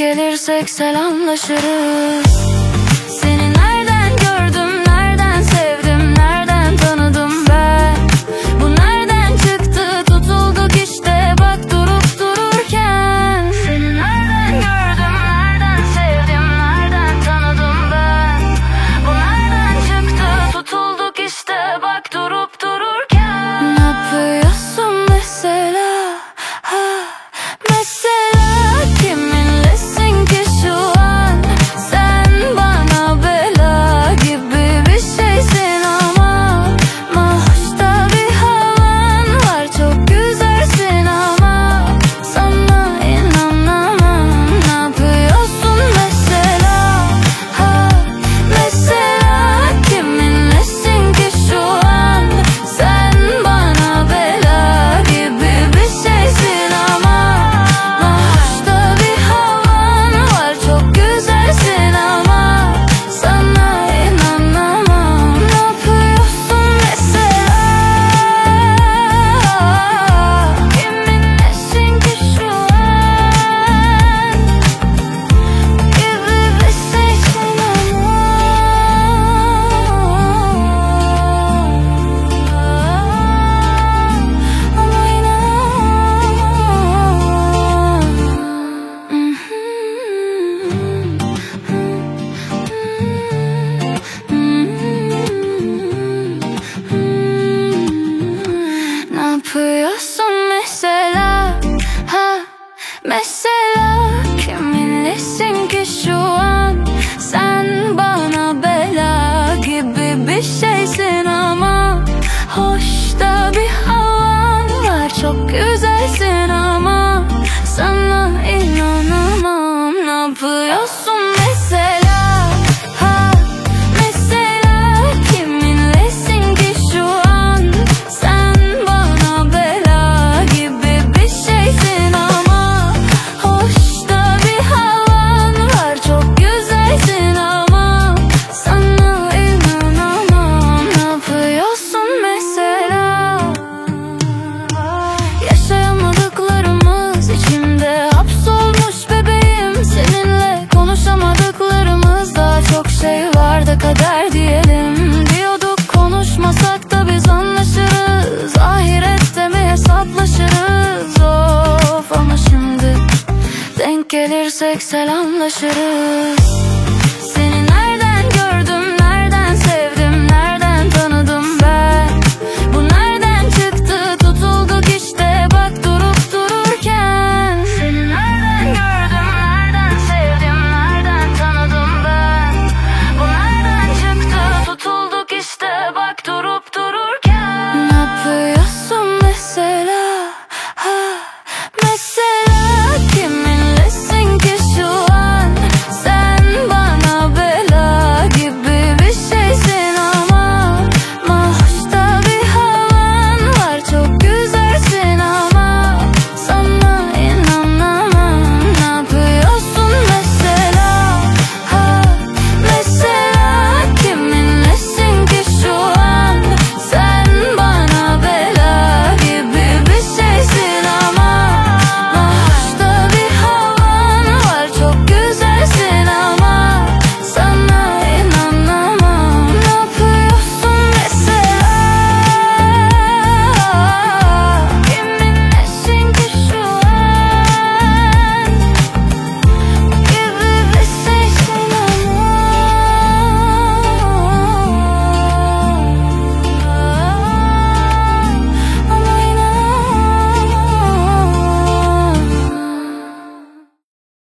gelirsek selamlaşırız. Seni nereden gördüm, nereden sevdim, nereden tanıdım ben? Bu nereden çıktı, tutulduk işte bak durup dururken. Seni nereden gördüm, nereden sevdim, nereden tanıdım ben? Bu nereden çıktı, tutulduk işte bak durup dururken. Ne yapıyorsun mesela? Mesela kiminlesin ki şu an? Sen bana bela gibi bir şeysin ama hoş da bir havan var, çok güzelsin ama sana inanamam. Ne yapıyorsun mesela? Mesela kiminlesin ki şu an? Sen bana bela gibi bir şeysin ama hoş da bir havan var, çok güzelsin ama sana inanamam. Ne yapıyorsun mesela? Kiminlesin ki şu an? Gibi bir şeysin ama ne yapıyorsun mesela? Mesela kiminlesin ki şu an? Sen bana bela gibi bir şeysin ama hoş da bir havan var, çok güzelsin ama sana inanamam. Ne yapıyorsun mesela? Mesela kiminlesin ki şu an? Sen bana bela gibi bir şeysin ama hoş da bir havan var, çok güzelsin ama sana inanamam. Ne yapıyorsun mesela? Yaşayamadıklarımız içimde hapsolmuş bebeğim. Seninle konuşamadıklarımız, daha çok şey vardı kader diyelim. Diyorduk konuşmasak da biz anlaşırız, ahirette mi hesaplaşırız? Of ama şimdi denk gelirsek selamlaşırız.